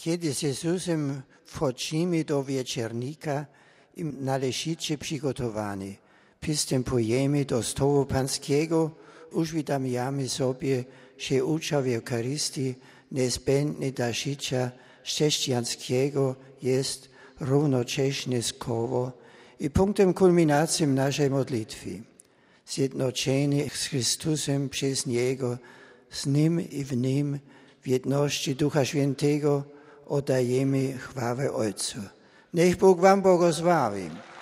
Kiedy z Jezusem wchodzimy do wieczernika i należycie przygotowani, przystępujemy do stołu pańskiego, uświadamiamy sobie, że udział w Eucharystii niezbędny dla życia chrześcijańskiego jest równocześnie skową i punktem kulminacji naszej modlitwy. Zjednoczeni z Chrystusem przez Niego, z Nim i w Nim, w jedności Ducha Świętego oddajemy chwałę Ojcu. Niech Bóg wam błogosławi.